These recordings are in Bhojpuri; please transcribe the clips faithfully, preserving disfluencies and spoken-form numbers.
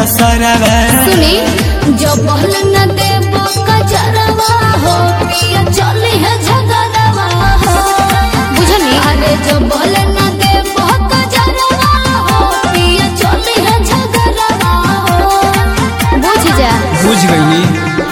सरवा सुनी जो बोल न देबो कजरवा हो पिया चली है झगड़वा हो बुझनी अरे जो बोल न देबो कजरवा हो पिया चली है झगड़वा हो बुझ जा बुझ गई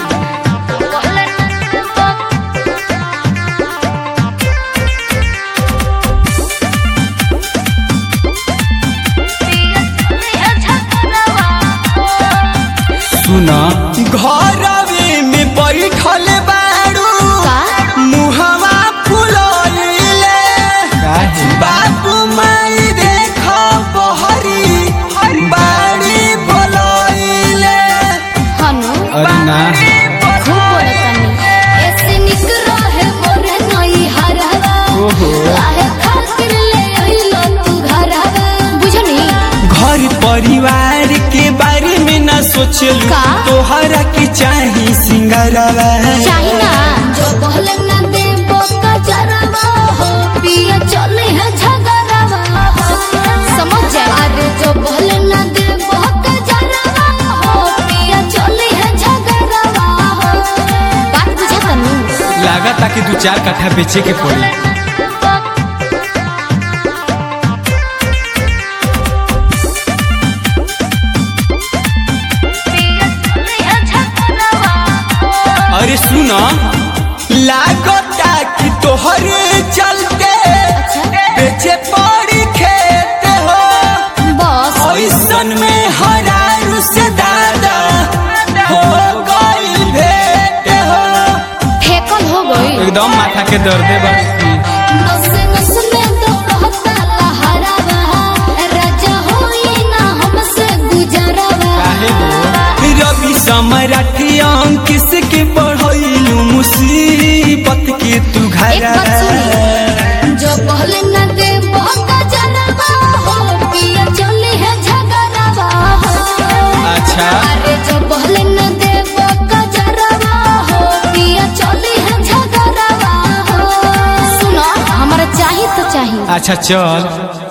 सुना घरवे में बैठल बारू मुहवा फुलइले बाबू माई देख बहरी बाड़ी बोलइले हनु अरे ना खूब बोलतानी ऐसे निक रहे मोरे नई हरवा ओहो काहे खातिर ले आइलो तू घरवा बुझनी घर परिवार के बारे में ना सोचलू का? तोहरा के चाही सिंगारवा चाही ना जो बोले न देबो कजरवा हो पिया चले है झगड़वा हो समझ जा अरे जो बोले न देबो कजरवा हो पिया चले है झगड़वा हो बात बुझा तनु लागता कि दो चार कट्ठा बेचे के पड़ी अरे सुना लागता कि तोहरे चलते बेचे पड़ी खेत हो बस ऐसन में हरारू से दादा हो गई भेंट हो फेकल हो गई एकदम माथा के दर्दे बाकी नस नस में तो कहता लहरावा राजा होई ना हमसे गुजरवा काहे हो रवि सम्राटी अंकिस के बढ़ैलू मुसीबत के तू एक घर बात सुनी जो बोले न देबो कजरवा हो पिया चली है झगड़वा हो अच्छा अरे जो बोले न देबो कजरवा हो पिया चली है झगड़वा हो सुनो हमरा चाहिए तो चाहिए अच्छा चल